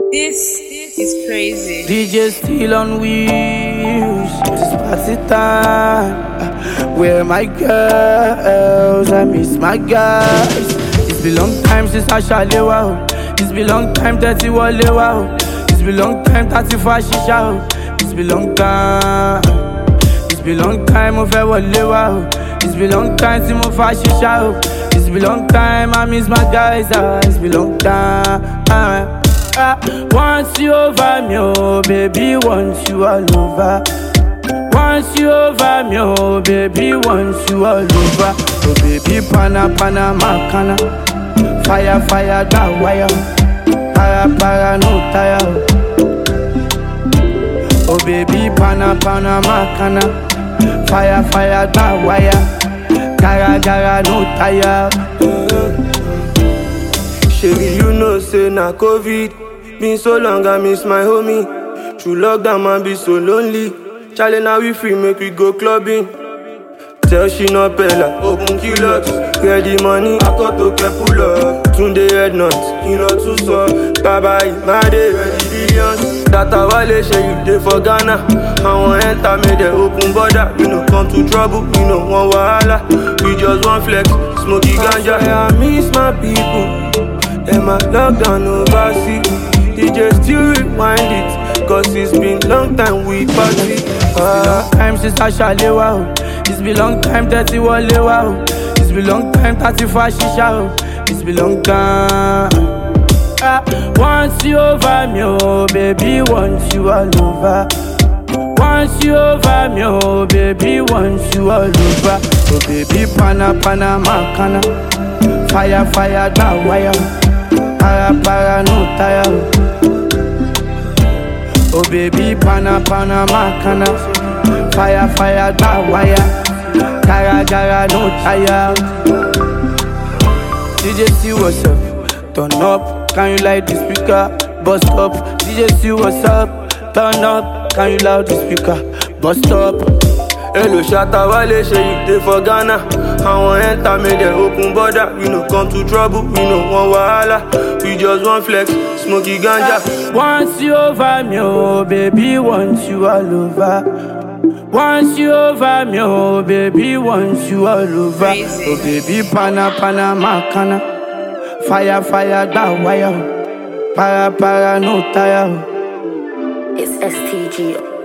This is crazy. DJ still on wheels. It's party time. Where my girls? I miss my guys. It's been long time since I shalewa. It's been long time 30 walewa. It's been long time 35 shisha. It's been long time. It's been long time of walewa. It's been long time since mo fa shisha. It's been long time I miss my guys. It's been long time. Want you over me, oh baby, want you all over. Want you over me, oh baby, want you all over. Oh baby, pana makana. Fire, that wire. Para, no tire. Oh baby, pana makana. Fire, that wire. Gara, no tire. Shady, you know, say na COVID. Been so long, I miss my homie. Through lockdown, man, be so lonely. Charlie, now we free, make we go clubbing. Tell she not bella, open kilos. Get the money, I got to get pull up. Tunde head nuts, you know too so. Bye-bye, my day, ready billions. That a wale, share you day for Ghana. I want enter, make them open border. We no come to trouble, we no want wahala. We just want flex, smoky ganja. I miss my people. Them a lockdown overseas. DJ still rewind it, cause it's been long time we party. It's been long time since I shalewa. It's been long time 30 walewa. It's been long time 35 shisha. It's been long time. Want you over me, oh baby, want you all over. Want you over me, oh baby, want you all over. Oh baby, pana makana. Fire, that wire. Para, no tire. Oh baby, pana makana. Fire, that wire. Gara, no tire. DJ see what's up, turn up. Can you light the speaker? Bust up. DJ see what's up, turn up. Can you loud the speaker? Bust up. Hello, Shatta Wale, share you day for Ghana. I want enter, make them open border. We no come to trouble, we no want wahala. We just want flex, smoky ganja. Want you over me, oh baby, want you all over. Want you over me, oh baby, want you all over. Crazy. Oh baby, pana makana. Fire, that wire. Para, no tire. It's STG.